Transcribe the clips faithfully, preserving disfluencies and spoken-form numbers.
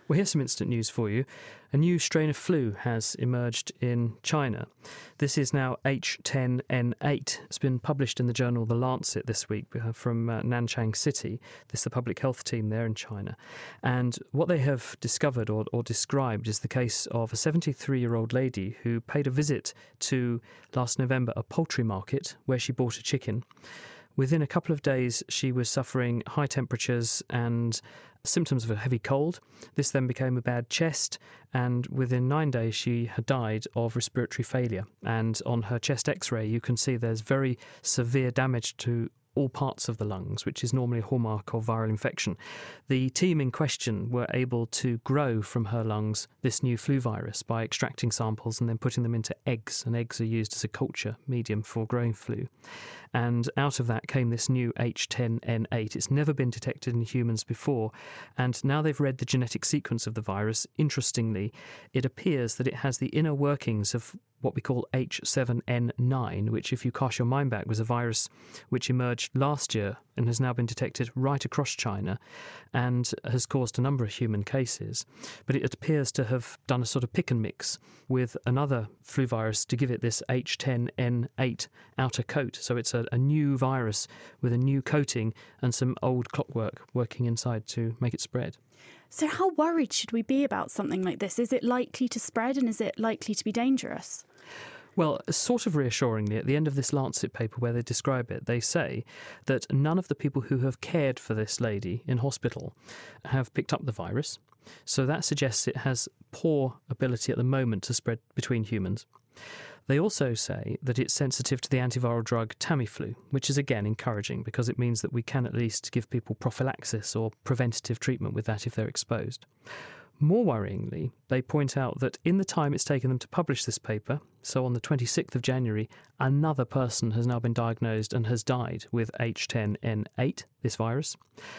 Well, here's some instant news for you. A new strain of flu has emerged in China. This is now H ten N eight. It's been published in the journal The Lancet this week from uh, Nanchang City. This is the public health team there in China. And what they have discovered or, or described is the case of a seventy-three-year-old lady who paid a visit to, last November, a poultry market where she bought a chicken. Within a couple of days, she was suffering high temperatures and symptoms of a heavy cold. This then became a bad chest, and within nine days she had died of respiratory failure. And on her chest x-ray you can see there's very severe damage to all parts of the lungs, which is normally a hallmark of viral infection. The team in question were able to grow from her lungs this new flu virus by extracting samples and then putting them into eggs, and eggs are used as a culture medium for growing flu. And out of that came this new H ten N eight. It's never been detected in humans before, and now they've read the genetic sequence of the virus. Interestingly, it appears that it has the inner workings of what we call H seven N nine, which, if you cast your mind back, was a virus which emerged last year and has now been detected right across China and has caused a number of human cases. But it appears to have done a sort of pick and mix with another flu virus to give it this H ten N eight outer coat. So it's a, a new virus with a new coating and some old clockwork working inside to make it spread. So how worried should we be about something like this? Is it likely to spread, and is it likely to be dangerous? Well, sort of reassuringly, at the end of this Lancet paper where they describe it, they say that none of the people who have cared for this lady in hospital have picked up the virus. So that suggests it has poor ability at the moment to spread between humans. They also say that it's sensitive to the antiviral drug Tamiflu, which is again encouraging because it means that we can at least give people prophylaxis or preventative treatment with that if they're exposed. More worryingly, they point out that in the time it's taken them to publish this paper, so on the twenty-sixth of January, another person has now been diagnosed and has died with H ten N eight, this virus.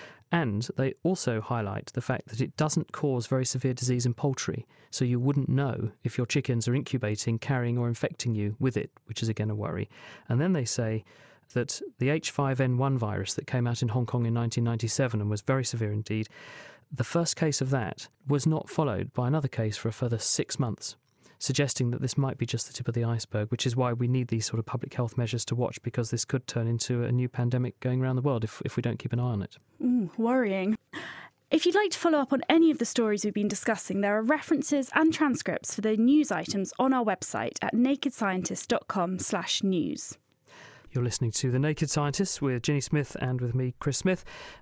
And they also highlight the fact that it doesn't cause very severe disease in poultry, so you wouldn't know if your chickens are incubating, carrying or infecting you with it, which is again a worry. And then they say that the H five N one virus that came out in Hong Kong in nineteen ninety-seven and was very severe indeed, the first case of that was not followed by another case for a further six months, suggesting that this might be just the tip of the iceberg, which is why we need these sort of public health measures to watch, because this could turn into a new pandemic going around the world if, if we don't keep an eye on it. Ooh, worrying. If you'd like to follow up on any of the stories we've been discussing, there are references and transcripts for the news items on our website at nakedscientist.com slash news. You're listening to The Naked Scientists with Ginny Smith and with me, Chris Smith.